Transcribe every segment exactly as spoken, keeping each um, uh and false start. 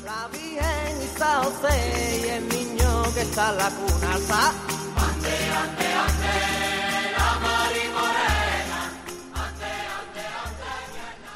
La Virgen está José y el niño que está en la cuna. ¿Sa? Ande, ande, ande, la marimorena. Ande, ande, ande.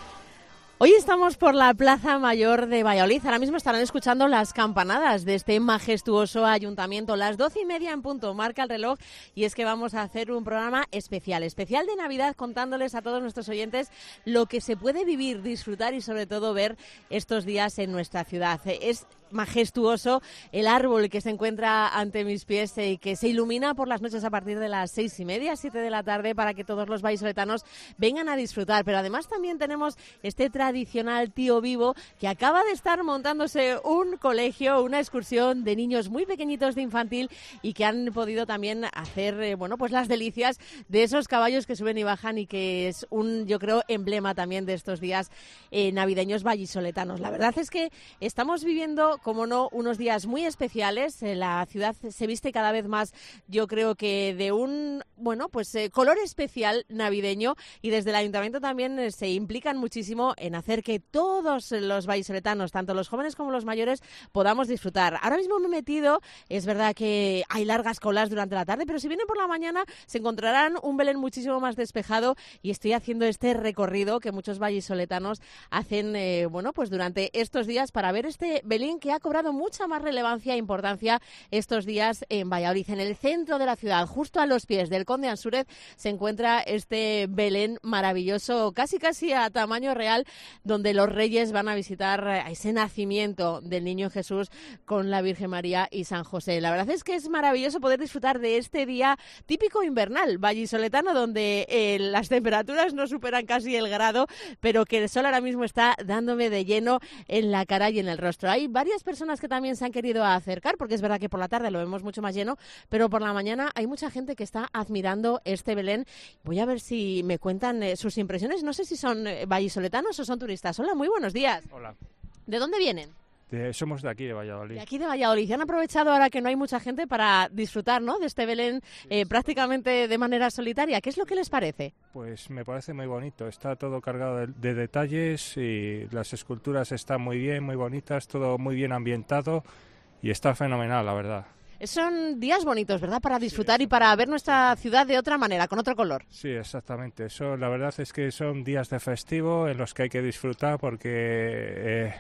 Hoy estamos por la Plaza Mayor de Valladolid. Ahora mismo estarán escuchando las campanadas de este majestuoso ayuntamiento. Las doce y media en punto, marca el reloj. Y es que vamos a hacer un programa especial, especial de Navidad, contándoles a todos nuestros oyentes lo que se puede vivir, disfrutar y sobre todo ver estos días en nuestra ciudad. Es majestuoso el árbol que se encuentra ante mis pies y eh, que se ilumina por las noches a partir de las seis y media, siete de la tarde, para que todos los vallisoletanos vengan a disfrutar. Pero además también tenemos este tradicional tío vivo que acaba de estar montándose un colegio, una excursión de niños muy pequeñitos de infantil y que han podido también hacer eh, bueno, pues las delicias de esos caballos que suben y bajan y que es un, yo creo, emblema también de estos días eh, navideños vallisoletanos. La verdad es que estamos viviendo, como no, unos días muy especiales. La ciudad se viste cada vez más, yo creo que de un, bueno, pues eh, color especial navideño, y desde el ayuntamiento también eh, se implican muchísimo en hacer que todos los vallisoletanos, tanto los jóvenes como los mayores, podamos disfrutar. Ahora mismo me he metido, es verdad que hay largas colas durante la tarde, pero si vienen por la mañana se encontrarán un Belén muchísimo más despejado, y estoy haciendo este recorrido que muchos vallisoletanos hacen, eh, bueno, pues durante estos días para ver este Belén que ha cobrado mucha más relevancia e importancia estos días en Valladolid. En el centro de la ciudad, justo a los pies del Conde Ansúrez, se encuentra este Belén maravilloso, casi casi a tamaño real, donde los reyes van a visitar a ese nacimiento del niño Jesús con la Virgen María y San José. La verdad es que es maravilloso poder disfrutar de este día típico invernal vallisoletano, donde eh, las temperaturas no superan casi el grado, pero que el sol ahora mismo está dándome de lleno en la cara y en el rostro. Hay varias personas que también se han querido acercar, porque es verdad que por la tarde lo vemos mucho más lleno, pero por la mañana hay mucha gente que está admirando este Belén. Voy a ver si me cuentan eh, sus impresiones. No sé si son eh, vallisoletanos o son turistas. Hola, muy buenos días. Hola. ¿De dónde vienen? De, somos de aquí, de Valladolid. De aquí de Valladolid. ¿Han aprovechado ahora que no hay mucha gente para disfrutar, ¿no?, de este Belén eh, prácticamente de manera solitaria? ¿Qué es lo que les parece? Pues me parece muy bonito. Está todo cargado de, de detalles y las esculturas están muy bien, muy bonitas, todo muy bien ambientado y está fenomenal, la verdad. Son días bonitos, ¿verdad?, para disfrutar sí, y para ver nuestra ciudad de otra manera, con otro color. Sí, exactamente. Eso, la verdad es que son días de festivo en los que hay que disfrutar porque... Eh,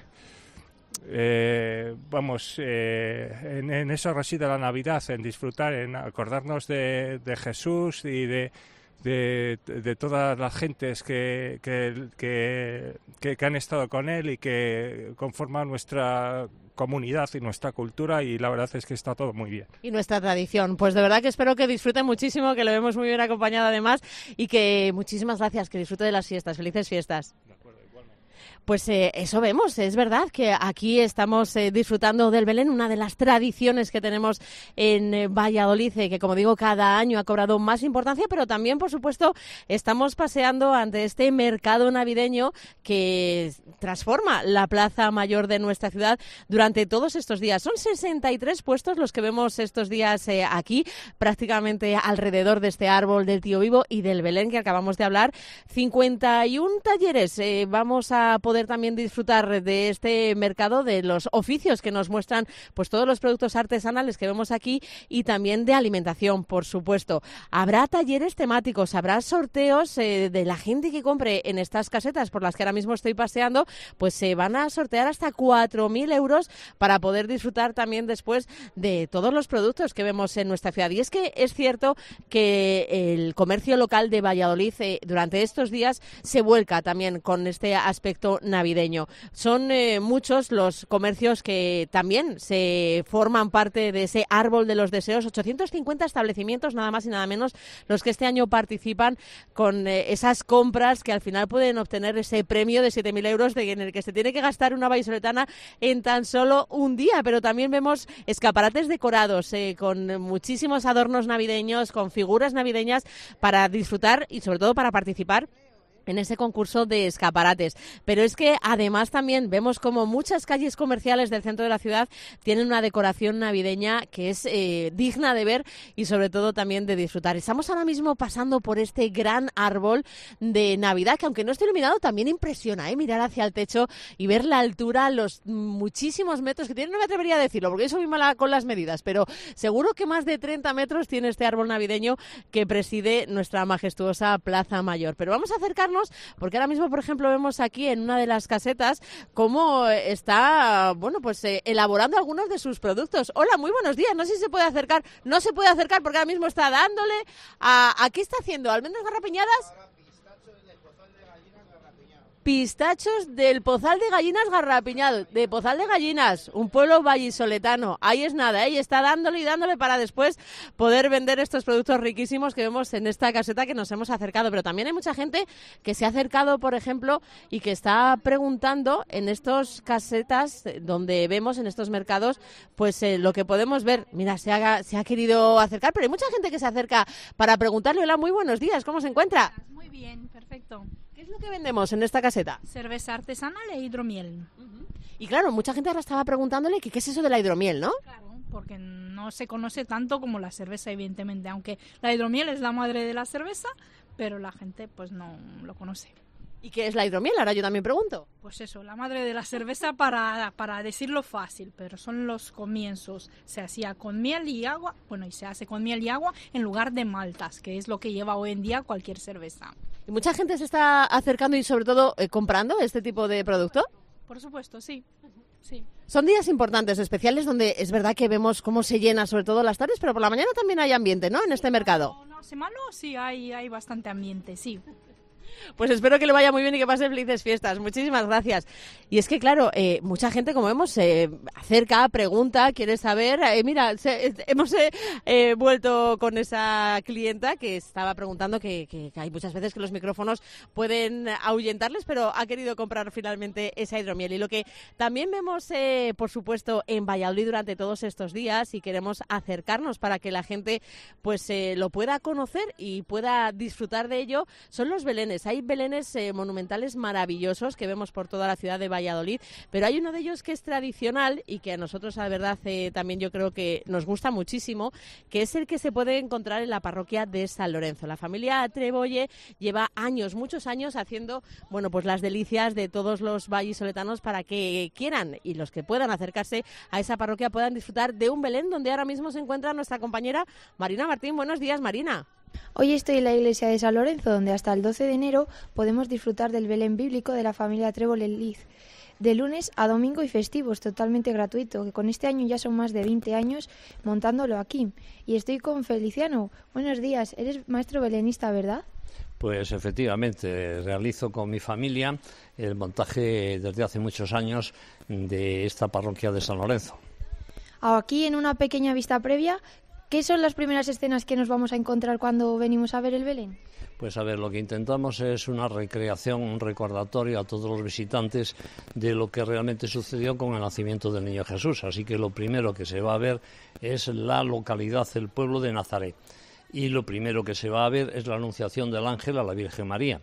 Eh, vamos, eh, en, en eso reside la Navidad, en disfrutar, en acordarnos de, de Jesús y de, de, de todas las gentes que, que, que, que, que han estado con él y que conforman nuestra comunidad y nuestra cultura, y la verdad es que está todo muy bien. Y nuestra tradición, pues de verdad que espero que disfruten muchísimo, que lo vemos muy bien acompañado además, y que muchísimas gracias, que disfrute de las fiestas, felices fiestas. Pues eh, eso vemos, es verdad que aquí estamos eh, disfrutando del Belén, una de las tradiciones que tenemos en eh, Valladolid, eh, que como digo cada año ha cobrado más importancia, pero también por supuesto estamos paseando ante este mercado navideño que transforma la Plaza Mayor de nuestra ciudad durante todos estos días. Son sesenta y tres puestos los que vemos estos días eh, aquí, prácticamente alrededor de este árbol del tío vivo y del Belén que acabamos de hablar. cincuenta y uno talleres, eh, vamos a poder poder también disfrutar de este mercado, de los oficios que nos muestran pues todos los productos artesanales que vemos aquí, y también de alimentación, por supuesto. Habrá talleres temáticos, habrá sorteos eh, de la gente que compre en estas casetas por las que ahora mismo estoy paseando, pues se van a sortear hasta cuatro mil euros para poder disfrutar también después de todos los productos que vemos en nuestra ciudad. Y es que es cierto que el comercio local de Valladolid eh, durante estos días se vuelca también con este aspecto navideño. Son eh, muchos los comercios que también se forman parte de ese árbol de los deseos, ochocientos cincuenta establecimientos nada más y nada menos los que este año participan con eh, esas compras que al final pueden obtener ese premio de siete mil euros de, en el que se tiene que gastar una vallisoletana en tan solo un día, pero también vemos escaparates decorados eh, con muchísimos adornos navideños, con figuras navideñas para disfrutar y sobre todo para participar en ese concurso de escaparates. Pero es que además también vemos como muchas calles comerciales del centro de la ciudad tienen una decoración navideña que es eh, digna de ver y sobre todo también de disfrutar. Estamos ahora mismo pasando por este gran árbol de Navidad que, aunque no esté iluminado, también impresiona, ¿eh? Mirar hacia el techo y ver la altura, los muchísimos metros que tiene. No me atrevería a decirlo porque soy muy mala con las medidas, pero seguro que más de treinta metros tiene este árbol navideño que preside nuestra majestuosa Plaza Mayor. Pero vamos a acercarnos porque ahora mismo, por ejemplo, vemos aquí en una de las casetas cómo está, bueno, pues eh, elaborando algunos de sus productos. Hola, muy buenos días. No sé si se puede acercar. No se puede acercar porque ahora mismo está dándole a... ¿A qué está haciendo? ¿Almendras garrapiñadas? Pistachos del Pozal de Gallinas garrapiñado, de Pozal de Gallinas, un pueblo vallisoletano. Ahí es nada, ¿eh? Y está dándole y dándole para después poder vender estos productos riquísimos que vemos en esta caseta que nos hemos acercado. Pero también hay mucha gente que se ha acercado, por ejemplo, y que está preguntando en estos casetas donde vemos en estos mercados, pues eh, lo que podemos ver. Mira, se ha, se ha querido acercar, pero hay mucha gente que se acerca para preguntarle. Hola, muy buenos días, ¿cómo se encuentra? Muy bien, perfecto. ¿Qué es lo que vendemos en esta caseta? Cerveza artesanal e hidromiel. Uh-huh. Y claro, mucha gente ahora estaba preguntándole que qué es eso de la hidromiel, ¿no? Claro, porque no se conoce tanto como la cerveza, evidentemente, aunque la hidromiel es la madre de la cerveza, pero la gente pues no lo conoce. ¿Y qué es la hidromiel? Ahora yo también pregunto. Pues eso, la madre de la cerveza para, para decirlo fácil, pero son los comienzos. Se hacía con miel y agua, bueno, y se hace con miel y agua en lugar de maltas, que es lo que lleva hoy en día cualquier cerveza. ¿Y mucha gente se está acercando y sobre todo eh, comprando este tipo de producto? Por supuesto, sí. sí. Son días importantes, especiales, donde es verdad que vemos cómo se llena sobre todo las tardes, pero por la mañana también hay ambiente, ¿no?, en este mercado. No, no hace malo, sí, hay, hay bastante ambiente, sí. Pues espero que le vaya muy bien y que pase felices fiestas. Muchísimas gracias. Y es que, claro, eh, mucha gente, como vemos, se eh, acerca, pregunta, quiere saber. Eh, mira, se, hemos eh, eh, vuelto con esa clienta que estaba preguntando que, que, que hay muchas veces que los micrófonos pueden ahuyentarles, pero ha querido comprar finalmente esa hidromiel. Y lo que también vemos, eh, por supuesto, en Valladolid durante todos estos días y queremos acercarnos para que la gente pues eh, lo pueda conocer y pueda disfrutar de ello, son los belenes. Hay belenes eh, monumentales maravillosos que vemos por toda la ciudad de Valladolid, pero hay uno de ellos que es tradicional y que a nosotros, la verdad, eh, también yo creo que nos gusta muchísimo, que es el que se puede encontrar en la parroquia de San Lorenzo. La familia Trebolle lleva años, muchos años, haciendo, bueno, pues las delicias de todos los vallisoletanos para que quieran y los que puedan acercarse a esa parroquia puedan disfrutar de un Belén donde ahora mismo se encuentra nuestra compañera Marina Martín. Buenos días, Marina. Hoy estoy en la iglesia de San Lorenzo, donde hasta el doce de enero podemos disfrutar del Belén bíblico de la familia Trébole Liz, de lunes a domingo y festivos, totalmente gratuito, que con este año ya son más de veinte años montándolo aquí. Y estoy con Feliciano. Buenos días, eres maestro belenista, ¿verdad? Pues efectivamente, realizo con mi familia el montaje desde hace muchos años de esta parroquia de San Lorenzo. Aquí, en una pequeña vista previa, ¿qué son las primeras escenas que nos vamos a encontrar cuando venimos a ver el Belén? Pues a ver, lo que intentamos es una recreación, un recordatorio a todos los visitantes de lo que realmente sucedió con el nacimiento del niño Jesús. Así que lo primero que se va a ver es la localidad, el pueblo de Nazaret. Y lo primero que se va a ver es la anunciación del ángel a la Virgen María.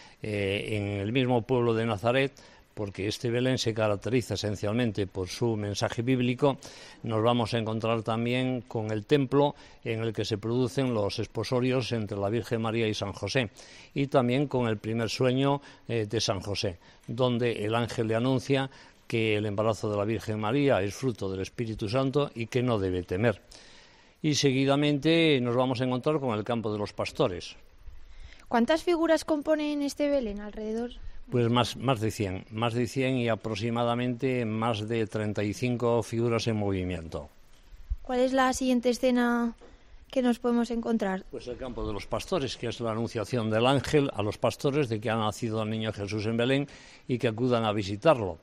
Eh, en el mismo pueblo de Nazaret, porque este Belén se caracteriza esencialmente por su mensaje bíblico, nos vamos a encontrar también con el templo en el que se producen los esposorios entre la Virgen María y San José, y también con el primer sueño eh, de San José, donde el ángel le anuncia que el embarazo de la Virgen María es fruto del Espíritu Santo y que no debe temer. Y seguidamente nos vamos a encontrar con el campo de los pastores. ¿Cuántas figuras componen este Belén alrededor? Pues más, más de cien, más de cien y aproximadamente más de treinta y cinco figuras en movimiento. ¿Cuál es la siguiente escena que nos podemos encontrar? Pues el campo de los pastores, que es la anunciación del ángel a los pastores de que ha nacido el niño Jesús en Belén y que acudan a visitarlo.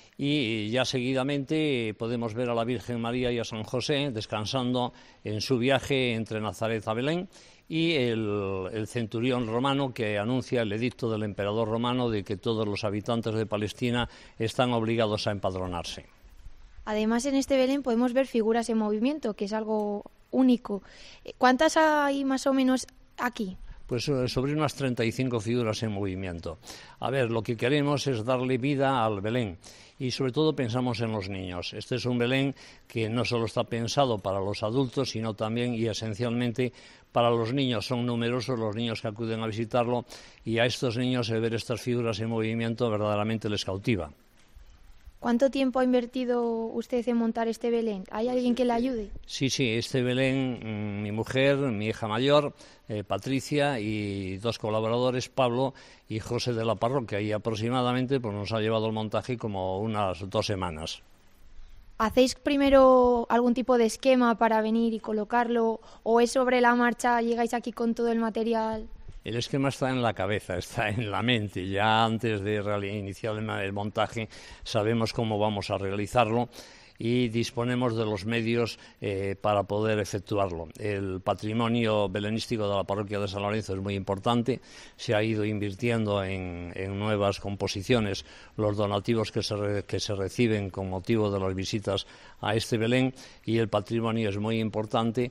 Y ya seguidamente podemos ver a la Virgen María y a San José descansando en su viaje entre Nazaret a Belén, y el, el centurión romano que anuncia el edicto del emperador romano de que todos los habitantes de Palestina están obligados a empadronarse. Además, en este Belén podemos ver figuras en movimiento, que es algo único. ¿Cuántas hay más o menos aquí? Pues sobre unas treinta y cinco figuras en movimiento. A ver, lo que queremos es darle vida al Belén y sobre todo pensamos en los niños. Este es un Belén que no solo está pensado para los adultos, sino también y esencialmente para los niños. Son numerosos los niños que acuden a visitarlo y a estos niños el ver estas figuras en movimiento verdaderamente les cautiva. ¿Cuánto tiempo ha invertido usted en montar este Belén? ¿Hay alguien que le ayude? Sí, sí, este Belén, mmm, mi mujer, mi hija mayor, eh, Patricia, y dos colaboradores, Pablo y José de la parroquia, y aproximadamente pues, nos ha llevado el montaje como unas dos semanas. ¿Hacéis primero algún tipo de esquema para venir y colocarlo, o es sobre la marcha, llegáis aquí con todo el material? El esquema está en la cabeza, está en la mente. Ya antes de iniciar el montaje sabemos cómo vamos a realizarlo y disponemos de los medios eh, para poder efectuarlo. El patrimonio belenístico de la parroquia de San Lorenzo es muy importante, se ha ido invirtiendo en, en nuevas composiciones, los donativos que se, re, que se reciben con motivo de las visitas a este Belén, y el patrimonio es muy importante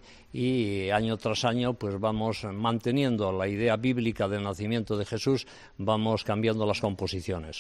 y año tras año pues vamos manteniendo la idea bíblica del nacimiento de Jesús, vamos cambiando las composiciones.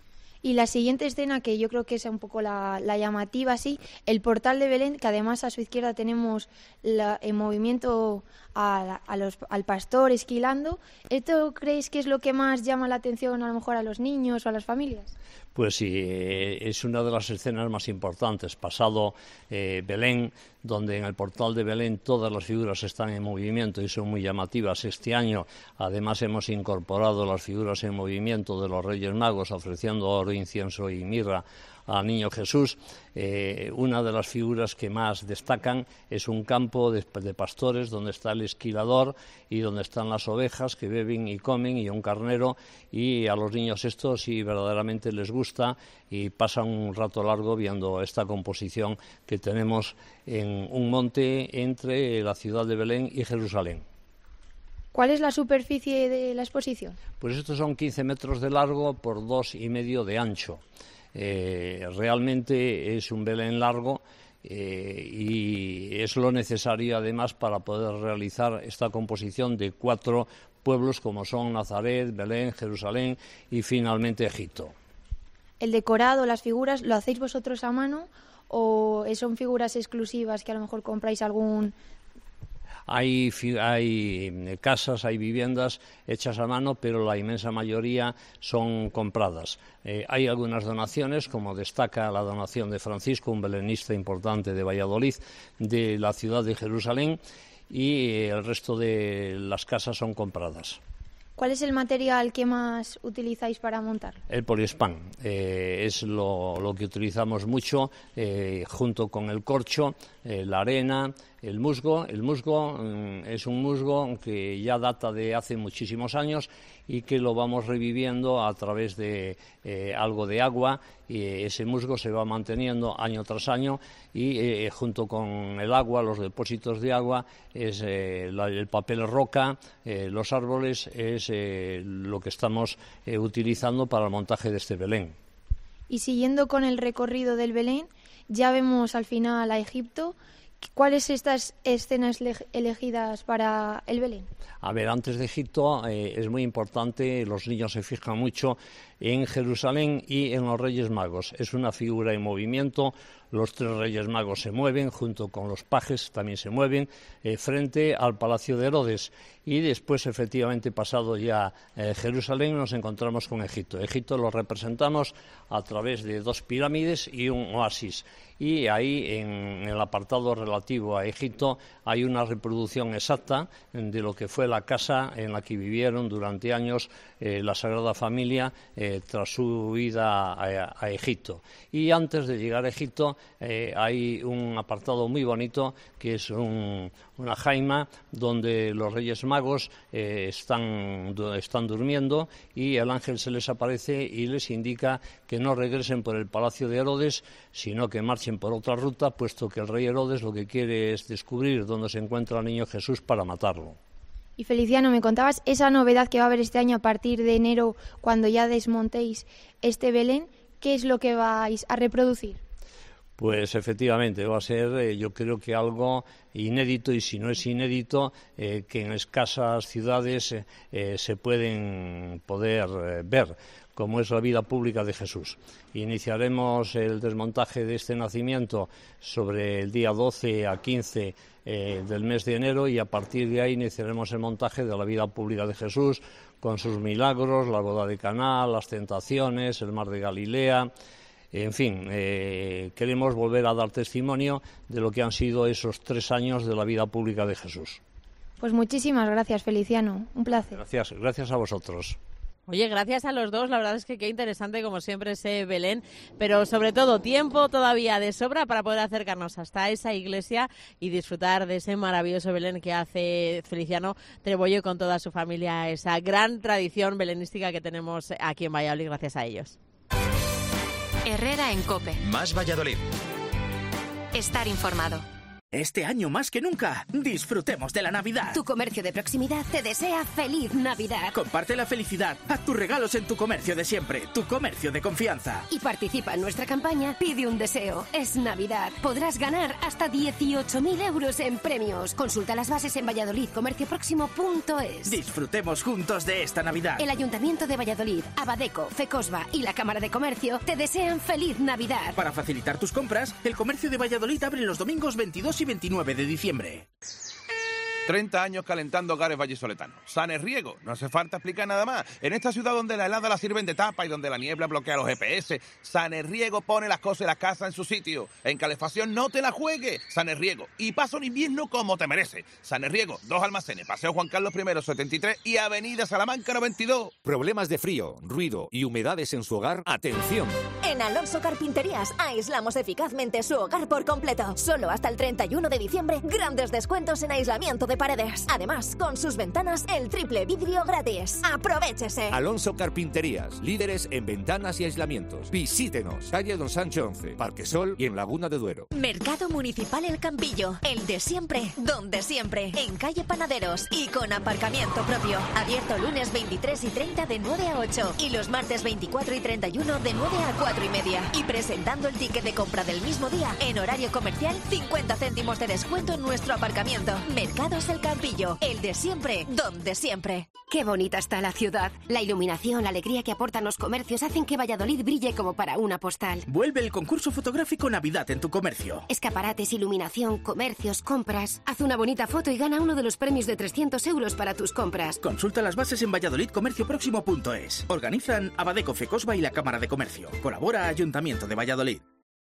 Y la siguiente escena, que yo creo que es un poco la, la llamativa, sí, el portal de Belén, que además a su izquierda tenemos la, en movimiento a, a los, al pastor esquilando. ¿Esto creéis que es lo que más llama la atención a lo mejor a los niños o a las familias? Pues sí, eh, es una de las escenas más importantes. Pasado eh, Belén, donde en el portal de Belén todas las figuras están en movimiento y son muy llamativas. Este año, además, hemos incorporado las figuras en movimiento de los Reyes Magos, ofreciendo oro, incienso y mirra al Niño Jesús. Eh, una de las figuras que más destacan es un campo de, de pastores donde está el esquilador y donde están las ovejas que beben y comen, y un carnero, y a los niños esto sí verdaderamente les gusta y pasan un rato largo viendo esta composición que tenemos en un monte entre la ciudad de Belén y Jerusalén. ¿Cuál es la superficie de la exposición? Pues estos son quince metros de largo por dos y medio de ancho. Eh, realmente es un Belén largo eh, y es lo necesario además para poder realizar esta composición de cuatro pueblos como son Nazaret, Belén, Jerusalén y finalmente Egipto. ¿El decorado, las figuras, lo hacéis vosotros a mano o son figuras exclusivas que a lo mejor compráis algún...? Hay, hay casas, hay viviendas hechas a mano, pero la inmensa mayoría son compradas. Eh, hay algunas donaciones, como destaca la donación de Francisco, un belenista importante de Valladolid, de la ciudad de Jerusalén, y el resto de las casas son compradas. ¿Cuál es el material que más utilizáis para montarlo? El poliespán eh, es lo, lo que utilizamos mucho, eh, junto con el corcho, eh, la arena, el musgo. El musgo mm, es un musgo que ya data de hace muchísimos años y que lo vamos reviviendo a través de eh, algo de agua, y ese musgo se va manteniendo año tras año, y eh, junto con el agua, los depósitos de agua, es eh, la, el papel roca, eh, los árboles, es eh, lo que estamos eh, utilizando para el montaje de este Belén. Y siguiendo con el recorrido del Belén, ya vemos al final a Egipto. ¿Cuáles estas escenas elegidas para el Belén? A ver, antes de Egipto eh, es muy importante, los niños se fijan mucho en Jerusalén y en los Reyes Magos. Es una figura en movimiento, los tres Reyes Magos se mueven, junto con los pajes también se mueven, eh, frente al Palacio de Herodes. Y después, efectivamente, pasado ya eh, Jerusalén, nos encontramos con Egipto. Egipto lo representamos a través de dos pirámides y un oasis. Y ahí, en el apartado relativo a Egipto, hay una reproducción exacta de lo que fue la casa en la que vivieron durante años eh, la Sagrada Familia eh, tras su huida a, a Egipto. Y antes de llegar a Egipto eh, hay un apartado muy bonito que es un, una jaima donde los Reyes Magos eh, están, están durmiendo, y el ángel se les aparece y les indica que no regresen por el Palacio de Herodes, sino que marchen por otra ruta, puesto que el rey Herodes lo que quiere es descubrir dónde se encuentra el niño Jesús para matarlo. Y Feliciano, me contabas esa novedad que va a haber este año a partir de enero, cuando ya desmontéis este Belén. ¿Qué es lo que vais a reproducir? Pues efectivamente va a ser, eh, yo creo que algo inédito, y si no es inédito, eh, que en escasas ciudades eh, eh, se pueden poder eh, ver, como es la vida pública de Jesús. Iniciaremos el desmontaje de este nacimiento sobre el día doce a quince eh, del mes de enero, y a partir de ahí iniciaremos el montaje de la vida pública de Jesús, con sus milagros, la boda de Caná, las tentaciones, el mar de Galilea. En fin, eh, queremos volver a dar testimonio de lo que han sido esos tres años de la vida pública de Jesús. Pues muchísimas gracias, Feliciano. Un placer. Gracias, gracias a vosotros. Oye, gracias a los dos, la verdad es que qué interesante como siempre ese Belén, pero sobre todo tiempo todavía de sobra para poder acercarnos hasta esa iglesia y disfrutar de ese maravilloso Belén que hace Feliciano Trebollo con toda su familia, esa gran tradición belenística que tenemos aquí en Valladolid gracias a ellos. Herrera en COPE. Más Valladolid. Estar informado. Este año más que nunca, disfrutemos de la Navidad. Tu comercio de proximidad te desea feliz Navidad. Comparte la felicidad, haz tus regalos en tu comercio de siempre, tu comercio de confianza. Y participa en nuestra campaña Pide un deseo. Es Navidad. Podrás ganar hasta dieciocho mil euros en premios. Consulta las bases en valladolid comercio próximo punto es. Disfrutemos juntos de esta Navidad. El Ayuntamiento de Valladolid, Abadeco, Fecosba y la Cámara de Comercio te desean feliz Navidad. Para facilitar tus compras, el comercio de Valladolid abre los domingos veintidós y veintinueve de diciembre. treinta años calentando hogares vallisoletanos. Sanes Riego, no hace falta explicar nada más. En esta ciudad donde la helada la sirven de tapa y donde la niebla bloquea los G P S, Sanes Riego pone las cosas y las casas en su sitio. En calefacción no te la juegues. Sanes Riego. Y pasa un invierno como te merece. Sanes Riego, dos almacenes, Paseo Juan Carlos I setenta y tres y Avenida Salamanca noventa y dos. ¿Problemas de frío, ruido y humedades en su hogar? ¡Atención! En Alonso Carpinterías aislamos eficazmente su hogar por completo. Solo hasta el treinta y uno de diciembre, grandes descuentos en aislamiento de paredes. Además, con sus ventanas, el triple vidrio gratis. ¡Aprovéchese! Alonso Carpinterías, líderes en ventanas y aislamientos. Visítenos, calle Don Sancho once, Parque Sol y en Laguna de Duero. Mercado Municipal El Campillo, el de siempre, donde siempre, en calle Panaderos y con aparcamiento propio. Abierto lunes veintitrés y treinta de nueve a ocho y los martes veinticuatro y treinta y uno de nueve a cuatro y media. Y presentando el ticket de compra del mismo día, en horario comercial, cincuenta céntimos de descuento en nuestro aparcamiento. Mercados El Campillo, el de siempre, donde siempre. Qué bonita está la ciudad. La iluminación, la alegría que aportan los comercios hacen que Valladolid brille como para una postal. Vuelve el concurso fotográfico Navidad en tu comercio. Escaparates, iluminación, comercios, compras. Haz una bonita foto y gana uno de los premios de trescientos euros para tus compras. Consulta las bases en valladolid comercio próximo punto es. Organizan Abadeco, Fecosba y la Cámara de Comercio. Colabora Ayuntamiento de Valladolid.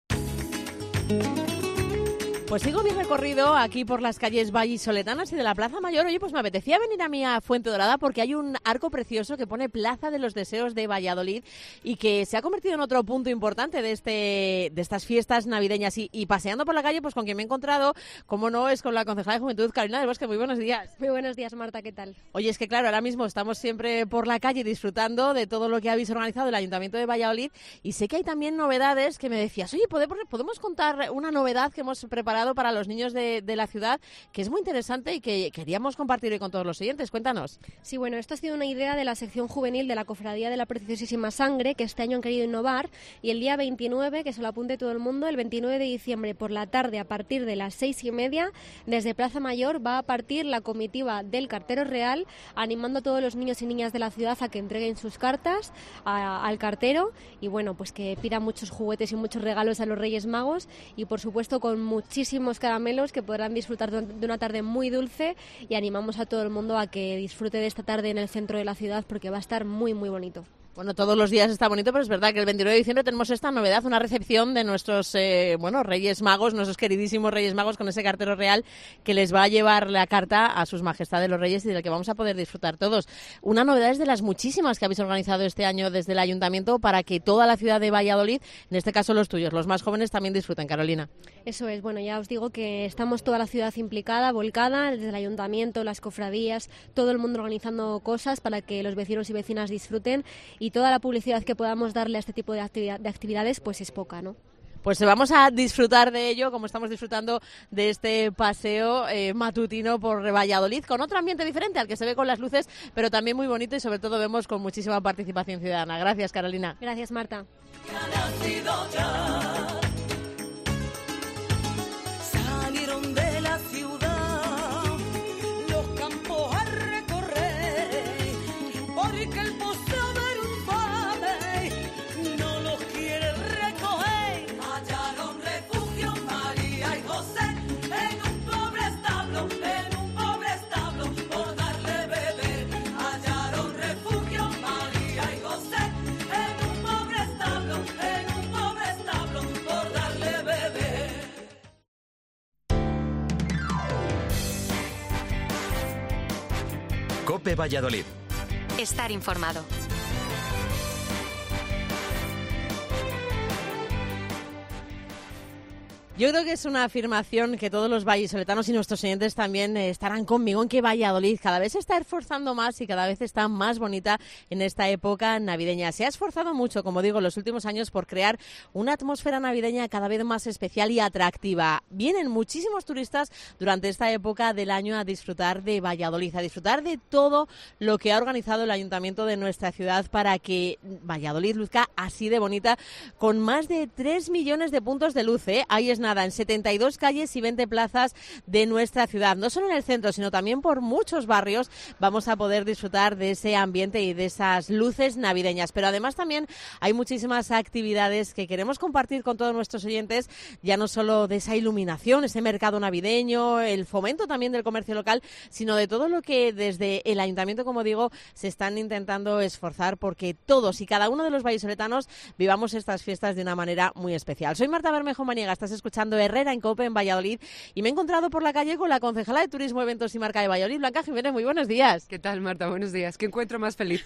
Pues sigo mi recorrido aquí por las calles vallisoletanas y de la Plaza Mayor. Oye, pues me apetecía venir a mí a Fuente Dorada porque hay un arco precioso que pone Plaza de los Deseos de Valladolid y que se ha convertido en otro punto importante de este de estas fiestas navideñas. Y, y paseando por la calle, pues con quien me he encontrado, como no, es con la concejala de Juventud, Carolina del Bosque. Muy buenos días. Muy buenos días, Marta, ¿qué tal? Oye, es que claro, ahora mismo estamos siempre por la calle disfrutando de todo lo que habéis organizado el Ayuntamiento de Valladolid y sé que hay también novedades que me decías, oye, ¿podemos, podemos contar una novedad que hemos preparado para los niños de, de la ciudad, que es muy interesante y que queríamos compartir hoy con todos los oyentes? Cuéntanos. Sí, bueno, esto ha sido una idea de la sección juvenil de la Cofradía de la Preciosísima Sangre, que este año han querido innovar, y el día veintinueve, que se lo apunte todo el mundo, el veintinueve de diciembre por la tarde, a partir de las seis y media, desde Plaza Mayor va a partir la comitiva del Cartero Real, animando a todos los niños y niñas de la ciudad a que entreguen sus cartas a, al cartero, y bueno, pues que pidan muchos juguetes y muchos regalos a los Reyes Magos, y por supuesto con muchísimos caramelos que podrán disfrutar de una tarde muy dulce, y animamos a todo el mundo a que disfrute de esta tarde en el centro de la ciudad porque va a estar muy muy bonito. Bueno, todos los días está bonito, pero es verdad que el veintinueve de diciembre tenemos esta novedad, una recepción de nuestros eh, bueno, Reyes Magos, nuestros queridísimos Reyes Magos, con ese cartero real que les va a llevar la carta a sus majestades los Reyes y del que vamos a poder disfrutar todos. Una novedad es de las muchísimas que habéis organizado este año desde el Ayuntamiento para que toda la ciudad de Valladolid, en este caso los tuyos, los más jóvenes, también disfruten, Carolina. Eso es, bueno, ya os digo que estamos toda la ciudad implicada, volcada, desde el Ayuntamiento, las cofradías, todo el mundo organizando cosas para que los vecinos y vecinas disfruten, y toda la publicidad que podamos darle a este tipo de, actividad, de actividades pues es poca, ¿no? Pues vamos a disfrutar de ello, como estamos disfrutando de este paseo eh, matutino por Valladolid, con otro ambiente diferente al que se ve con las luces, pero también muy bonito y sobre todo vemos con muchísima participación ciudadana. Gracias, Carolina. Gracias, Marta. COPE Valladolid. Estar informado. Yo creo que es una afirmación que todos los vallisoletanos y nuestros oyentes también eh, estarán conmigo en que Valladolid cada vez se está esforzando más y cada vez está más bonita en esta época navideña. Se ha esforzado mucho, como digo, en los últimos años por crear una atmósfera navideña cada vez más especial y atractiva. Vienen muchísimos turistas durante esta época del año a disfrutar de Valladolid, a disfrutar de todo lo que ha organizado el ayuntamiento de nuestra ciudad para que Valladolid luzca así de bonita, con más de tres millones de puntos de luz, ¿eh? Ahí es nada, en setenta y dos calles y veinte plazas de nuestra ciudad. No solo en el centro, sino también por muchos barrios vamos a poder disfrutar de ese ambiente y de esas luces navideñas. Pero además también hay muchísimas actividades que queremos compartir con todos nuestros oyentes, ya no solo de esa iluminación, ese mercado navideño, el fomento también del comercio local, sino de todo lo que desde el ayuntamiento, como digo, se están intentando esforzar porque todos y cada uno de los vallisoletanos vivamos estas fiestas de una manera muy especial. Soy Marta Bermejo Maniega, estás escuchando Herrera en COPE en Valladolid y me he encontrado por la calle con la concejala de Turismo, Eventos y Marca de Valladolid, Blanca Jiménez. Muy buenos días. ¿Qué tal, Marta? Buenos días. ¿Qué encuentro más feliz?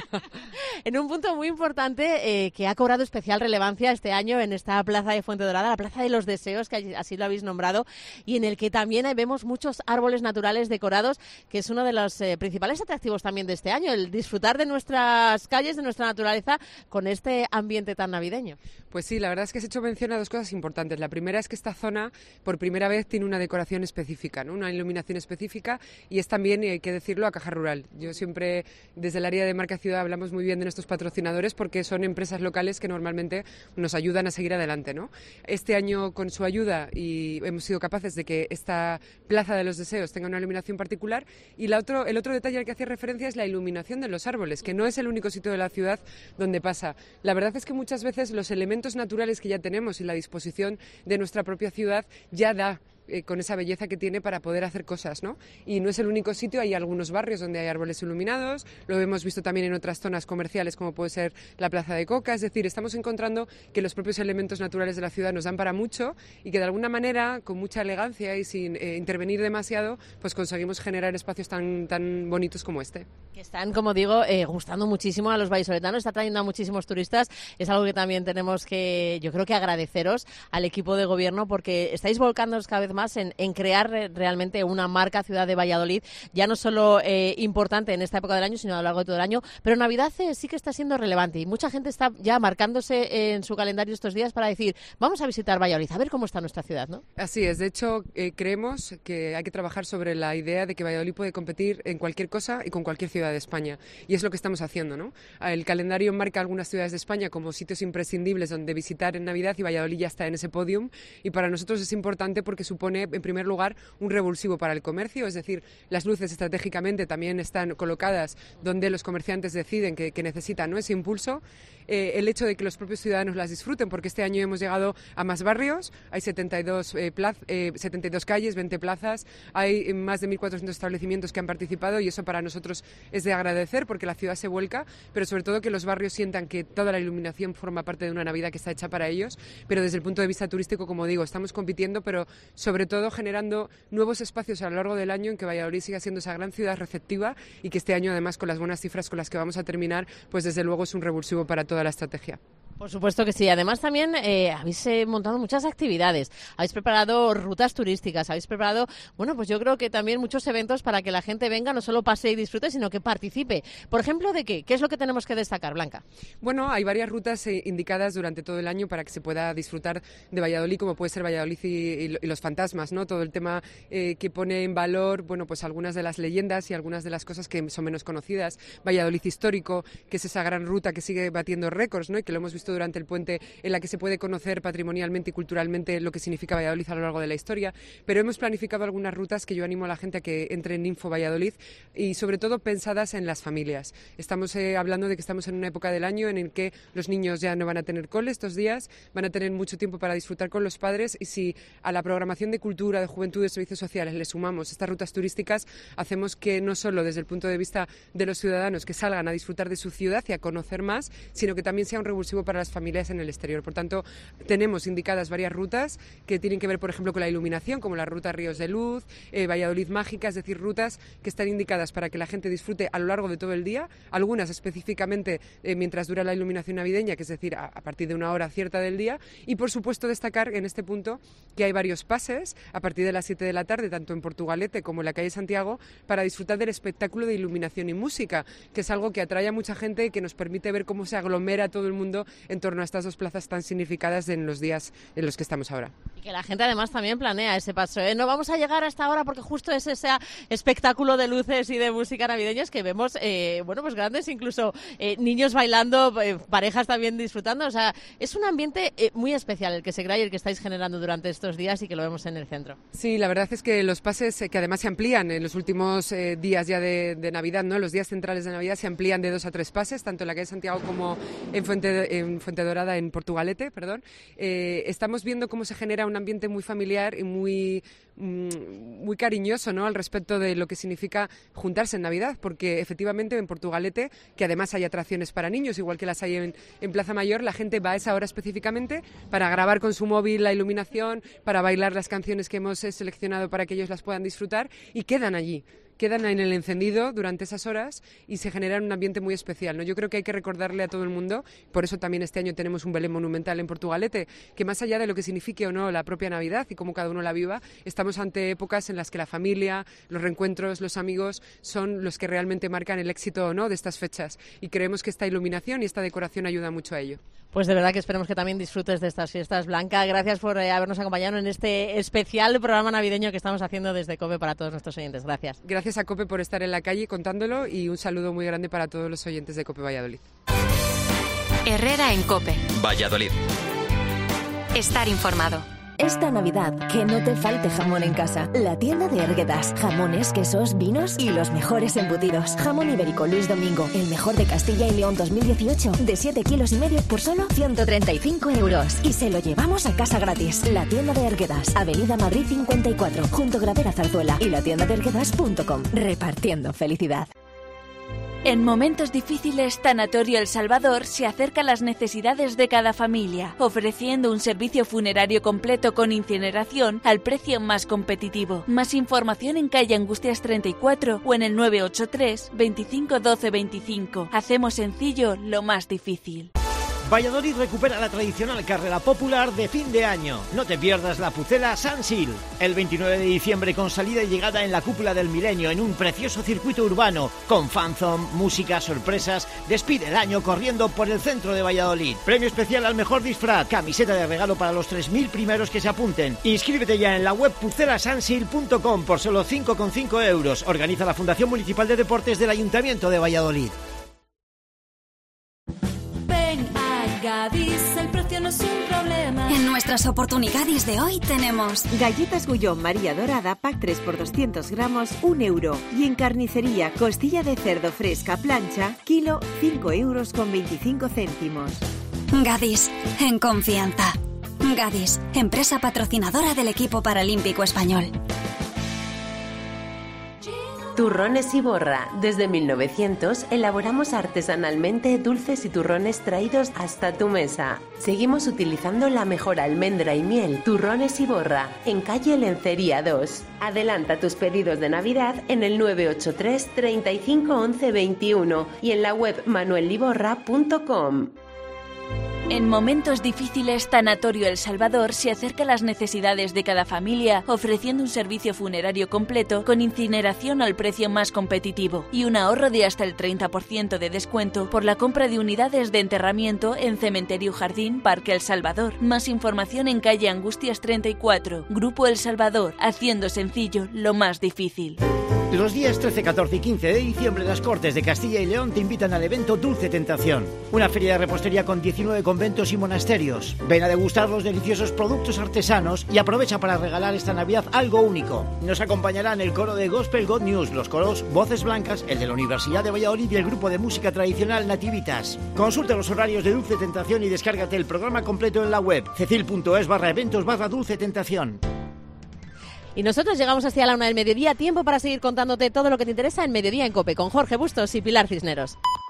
En un punto muy importante eh, que ha cobrado especial relevancia este año en esta plaza de Fuente Dorada, la Plaza de los Deseos, que así lo habéis nombrado, y en el que también vemos muchos árboles naturales decorados, que es uno de los eh, principales atractivos también de este año, el disfrutar de nuestras calles, de nuestra naturaleza, con este ambiente tan navideño. Pues sí, la verdad es que has hecho mención a dos cosas importantes. La primera es que esta zona, por primera vez, tiene una decoración específica, ¿no? Una iluminación específica, y es también, hay que decirlo, a Caja Rural. Yo siempre, desde el área de Marca Ciudad, hablamos muy bien de nuestros patrocinadores porque son empresas locales que normalmente nos ayudan a seguir adelante, ¿no? Este año, con su ayuda, y hemos sido capaces de que esta Plaza de los Deseos tenga una iluminación particular. Y la otro, el otro detalle al que hacía referencia es la iluminación de los árboles, que no es el único sitio de la ciudad donde pasa. La verdad es que muchas veces los elementos naturales que ya tenemos y la disposición de nuestra propia ciudad ya da eh, con esa belleza que tiene para poder hacer cosas, ¿no? Y no es el único sitio, hay algunos barrios donde hay árboles iluminados, lo hemos visto también en otras zonas comerciales como puede ser la Plaza de Coca, es decir, estamos encontrando que los propios elementos naturales de la ciudad nos dan para mucho y que de alguna manera, con mucha elegancia y sin eh, intervenir demasiado, pues conseguimos generar espacios tan, tan bonitos como este. Que están, como digo, eh, gustando muchísimo a los vallisoletanos, está trayendo a muchísimos turistas, es algo que también tenemos que, yo creo que agradeceros al equipo de gobierno porque estáis volcándonos cada vez más en, en crear realmente una marca Ciudad de Valladolid, ya no solo eh, importante en esta época del año, sino a lo largo de todo el año, pero Navidad eh, sí que está siendo relevante y mucha gente está ya marcándose en su calendario estos días para decir, vamos a visitar Valladolid, a ver cómo está nuestra ciudad, ¿no? Así es, de hecho eh, creemos que hay que trabajar sobre la idea de que Valladolid puede competir en cualquier cosa y con cualquier ciudad de España, y es lo que estamos haciendo, ¿no? El calendario marca algunas ciudades de España como sitios imprescindibles donde visitar en Navidad y Valladolid ya está en ese podium, y para nosotros es importante porque supone en primer lugar un revulsivo para el comercio, es decir, las luces estratégicamente también están colocadas donde los comerciantes deciden que, que necesitan, ¿no?, ese impulso. Eh, el hecho de que los propios ciudadanos las disfruten, porque este año hemos llegado a más barrios, hay setenta y dos, eh, plaz, eh, setenta y dos calles, veinte plazas, hay más de mil cuatrocientos establecimientos que han participado y eso para nosotros es de agradecer porque la ciudad se vuelca, pero sobre todo que los barrios sientan que toda la iluminación forma parte de una Navidad que está hecha para ellos, pero desde el punto de vista turístico, como digo, estamos compitiendo, pero sobre todo generando nuevos espacios a lo largo del año en que Valladolid siga siendo esa gran ciudad receptiva y que este año, además, con las buenas cifras con las que vamos a terminar, pues desde luego es un revulsivo para toda la estrategia. Por supuesto que sí. Además también eh, habéis eh, montado muchas actividades, habéis preparado rutas turísticas, habéis preparado, bueno, pues yo creo que también muchos eventos para que la gente venga, no solo pase y disfrute, sino que participe. Por ejemplo, ¿de qué? ¿Qué es lo que tenemos que destacar, Blanca? Bueno, hay varias rutas eh, indicadas durante todo el año para que se pueda disfrutar de Valladolid, como puede ser Valladolid y, y, y los fantasmas, ¿no? Todo el tema eh, que pone en valor, bueno, pues algunas de las leyendas y algunas de las cosas que son menos conocidas. Valladolid histórico, que es esa gran ruta que sigue batiendo récords, ¿no?, y que lo hemos visto durante el puente, en la que se puede conocer patrimonialmente y culturalmente lo que significa Valladolid a lo largo de la historia, pero hemos planificado algunas rutas que yo animo a la gente a que entre en Info Valladolid y sobre todo pensadas en las familias. Estamos eh, hablando de que estamos en una época del año en el que los niños ya no van a tener cole estos días, van a tener mucho tiempo para disfrutar con los padres y si a la programación de cultura, de juventud, de servicios sociales le sumamos estas rutas turísticas, hacemos que no solo desde el punto de vista de los ciudadanos que salgan a disfrutar de su ciudad y a conocer más, sino que también sea un revulsivo para las familias en el exterior. Por tanto, tenemos indicadas varias rutas que tienen que ver, por ejemplo, con la iluminación, como la ruta Ríos de Luz, eh, Valladolid Mágica, es decir, rutas que están indicadas para que la gente disfrute a lo largo de todo el día, algunas específicamente eh, mientras dura la iluminación navideña, que es decir, a, a partir de una hora cierta del día, y por supuesto destacar en este punto que hay varios pases a partir de las siete de la tarde, tanto en Portugalete como en la calle Santiago, para disfrutar del espectáculo de iluminación y música, que es algo que atrae a mucha gente y que nos permite ver cómo se aglomera todo el mundo en torno a estas dos plazas tan significadas en los días en los que estamos ahora. Y que la gente además también planea ese paso, ¿eh? No vamos a llegar hasta ahora porque justo es ese espectáculo de luces y de música navideñas que vemos, eh, bueno, pues grandes, incluso eh, niños bailando, eh, parejas también disfrutando. O sea, es un ambiente eh, muy especial el que se crea y el que estáis generando durante estos días y que lo vemos en el centro. Sí, la verdad es que los pases, eh, que además se amplían en los últimos eh, días ya de, de Navidad, ¿no? Los días centrales de Navidad se amplían de dos a tres pases, tanto en la calle Santiago como en Fuente, en Fuenterrabía, en Portugalete, perdón. Eh, estamos viendo cómo se genera un ambiente muy familiar y muy, muy cariñoso, ¿no?, al respecto de lo que significa juntarse en Navidad, porque efectivamente en Portugalete, que además hay atracciones para niños, igual que las hay en, en Plaza Mayor, la gente va a esa hora específicamente para grabar con su móvil la iluminación, para bailar las canciones que hemos seleccionado para que ellos las puedan disfrutar, y quedan allí. Quedan en el encendido durante esas horas y se genera un ambiente muy especial, ¿no? Yo creo que hay que recordarle a todo el mundo, por eso también este año tenemos un Belén monumental en Portugalete, que más allá de lo que signifique o no la propia Navidad y cómo cada uno la viva, estamos ante épocas en las que la familia, los reencuentros, los amigos son los que realmente marcan el éxito o no de estas fechas, y creemos que esta iluminación y esta decoración ayuda mucho a ello. Pues de verdad que esperemos que también disfrutes de estas fiestas, Blanca. Gracias por eh, habernos acompañado en este especial programa navideño que estamos haciendo desde COPE para todos nuestros oyentes. Gracias. Gracias a COPE por estar en la calle contándolo, y un saludo muy grande para todos los oyentes de COPE Valladolid. Herrera en COPE. Valladolid. Estar informado. Esta Navidad, que no te falte jamón en casa. La tienda de Erguedas. Jamones, quesos, vinos y los mejores embutidos. Jamón ibérico Luis Domingo, el mejor de Castilla y León dos mil dieciocho, de siete kilos y medio por solo ciento treinta y cinco euros. Y se lo llevamos a casa gratis. La tienda de Erguedas, Avenida Madrid cincuenta y cuatro, junto a Gravera Zarzuela, y la tienda de erguedas punto com. Repartiendo felicidad. En momentos difíciles, Tanatorio El Salvador se acerca a las necesidades de cada familia, ofreciendo un servicio funerario completo con incineración al precio más competitivo. Más información en calle Angustias treinta y cuatro o en el nueve ocho tres, veinticinco doce veinticinco. Hacemos sencillo lo más difícil. Valladolid recupera la tradicional carrera popular de fin de año. No te pierdas la Pucela Sansil. El veintinueve de diciembre, con salida y llegada en la Cúpula del Milenio, en un precioso circuito urbano, con fanzone, música, sorpresas. Despide el año corriendo por el centro de Valladolid. Premio especial al mejor disfraz. Camiseta de regalo para los tres mil primeros que se apunten. Inscríbete ya en la web pucela sansil punto com por solo cinco coma cinco euros. Organiza la Fundación Municipal de Deportes del Ayuntamiento de Valladolid. Gadis, el precio no es un problema. En nuestras oportunidades de hoy tenemos galletas Gullón María Dorada, pack tres por doscientos gramos, un euro. Y en carnicería, costilla de cerdo fresca plancha, kilo, cinco euros con veinticinco céntimos. Gadis, en confianza. Gadis, empresa patrocinadora del equipo paralímpico español. Turrones Iborra. Desde mil novecientos elaboramos artesanalmente dulces y turrones traídos hasta tu mesa. Seguimos utilizando la mejor almendra y miel. Turrones Iborra, en calle Lencería dos. Adelanta tus pedidos de Navidad en el nueve ocho tres, treinta y cinco once veintiuno y en la web manuel liborra punto com. En momentos difíciles, Tanatorio El Salvador se acerca a las necesidades de cada familia, ofreciendo un servicio funerario completo con incineración al precio más competitivo y un ahorro de hasta el treinta por ciento de descuento por la compra de unidades de enterramiento en Cementerio Jardín Parque El Salvador. Más información en calle Angustias treinta y cuatro. Grupo El Salvador, haciendo sencillo lo más difícil. Los días trece, catorce y quince de diciembre, las Cortes de Castilla y León te invitan al evento Dulce Tentación, una feria de repostería con diecinueve conventos y monasterios. Ven a degustar los deliciosos productos artesanos y aprovecha para regalar esta Navidad algo único. Nos acompañarán el coro de Gospel God News, los coros Voces Blancas, el de la Universidad de Valladolid y el grupo de música tradicional Nativitas. Consulta los horarios de Dulce Tentación y descárgate el programa completo en la web cecil punto es barra eventos barra Dulce Tentación. Y nosotros llegamos hacia la una del mediodía, tiempo para seguir contándote todo lo que te interesa en Mediodía en COPE, con Jorge Bustos y Pilar Cisneros.